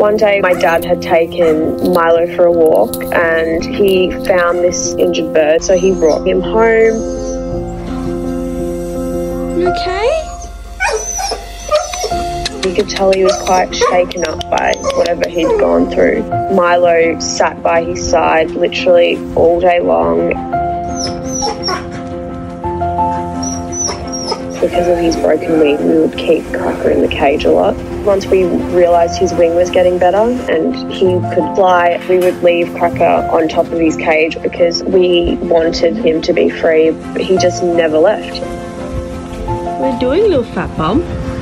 One day my dad had taken Milo for a walk and he found this injured bird, so he brought him home. You okay? You could tell he was quite shaken up by whatever he'd gone through. Milo sat by his side literally all day long. Because of his broken wing, we would keep Cracker in the cage a lot. Once we realised his wing was getting better and he could fly, we would leave Cracker on top of his cage because we wanted him to be free, but he just never left. What are you doing, little fat bum?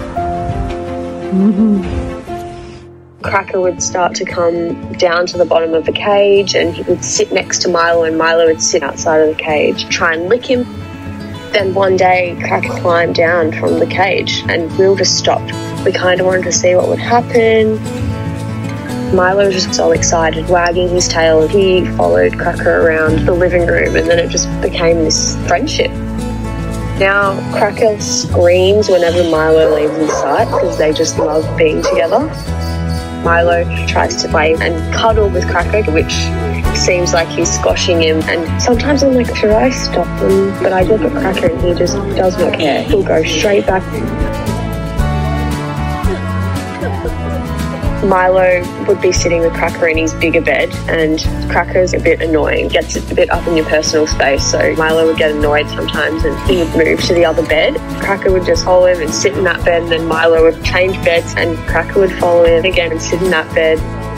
Cracker would start to come down to the bottom of the cage and he would sit next to Milo and Milo would sit outside of the cage, try and lick him. Then one day, Cracker climbed down from the cage and we all just stopped. We kind of wanted to see what would happen. Milo was just so excited, wagging his tail. He followed Cracker around the living room and then it just became this friendship. Now, Cracker screams whenever Milo leaves his sight because they just love being together. Milo tries to play and cuddle with Cracker, which seems like he's squashing him. And sometimes I'm like, should I stop him? But I look at Cracker and he just does not care. He'll go straight back. Milo would be sitting with Cracker in his bigger bed and Cracker's a bit annoying, gets a bit up in your personal space, so Milo would get annoyed sometimes and he would move to the other bed. Cracker would just follow him and sit in that bed and then Milo would change beds and Cracker would follow him again and sit in that bed.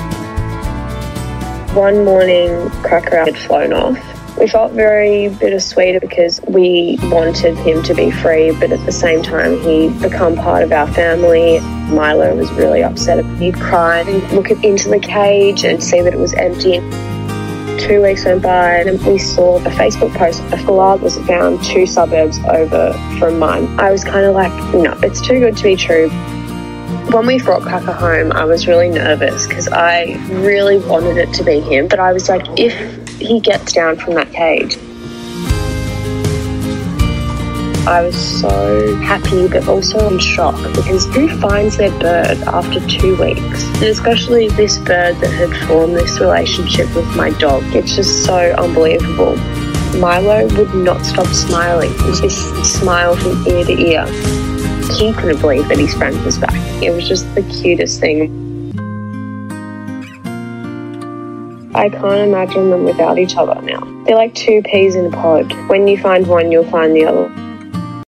One morning, Cracker had flown off. We felt very bittersweet because we wanted him to be free, but at the same time, he'd become part of our family. Milo was really upset. He'd cry and look into the cage and see that it was empty. 2 weeks went by and we saw a Facebook post. A koala was found 2 suburbs over from mine. I was kind of like, no, it's too good to be true. When we brought Cracker home, I was really nervous because I really wanted it to be him. But I was like, if he gets down from that cage. I was so happy but also in shock because who finds their bird after 2 weeks? And especially this bird that had formed this relationship with my dog. It's just so unbelievable. Milo would not stop smiling. It was this smile from ear to ear. He couldn't believe that his friend was back. It was just the cutest thing. I can't imagine them without each other now. They're like 2 peas in a pod. When you find one, you'll find the other.